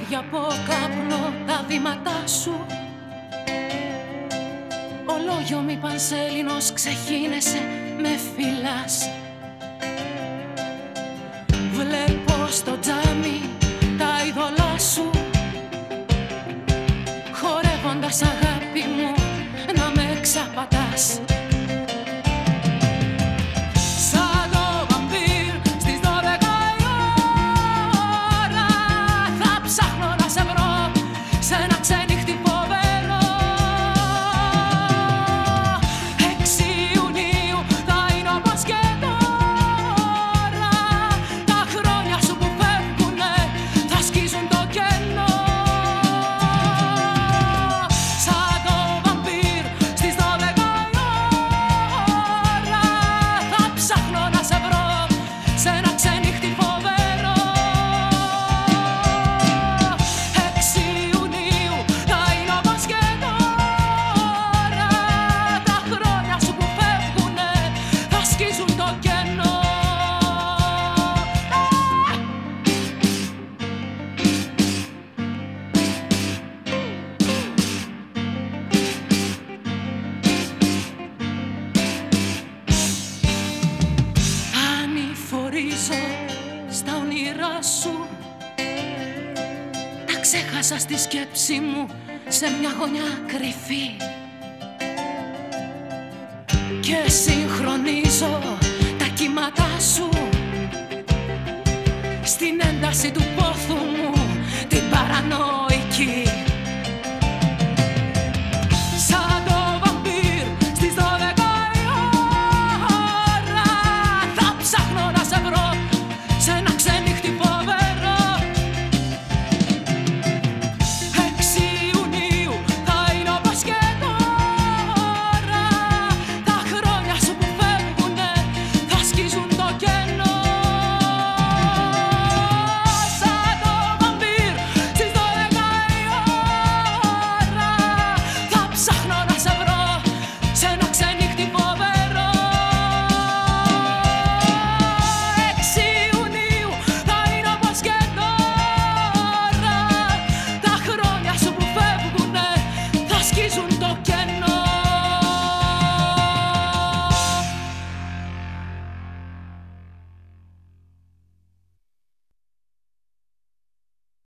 χέρια από καπνό τα βήματά σου. Ολόγιο μη πανσέλινος ξεχύνεσαι, με φυλάς. Βλέπω στο τζάμι τα είδωλά σου, χορεύοντας αγάπη μου να με ξαπατάς. Σαν το βαμπύρ στις 12 η ώρα θα ψάχνω να σε βρω σε ένα ξενύχτη φοβερό. 6 Ιουνίου θα είναι όπως και τώρα, τα χρόνια σου που φεύγουνε θα σκίζουν το κενό. Σαν το βαμπύρ στις 12 η ώρα θα ψάχνω να σε βρω σε ένα ξενύχτη φοβερό. 6 Ιουνίου θα είναι όπως και τώρα, τα χρόνια σου που φεύγουνε θα σκίζουν το κενό. Ανηφορίζω στα όνειρά σου, τα ξέχασα στη σκέψη μου σε μια γωνιά κρυφή. Και συγχρονίζω τα κύματά σου στην ένταση του πόθου μου, την παρανόηση.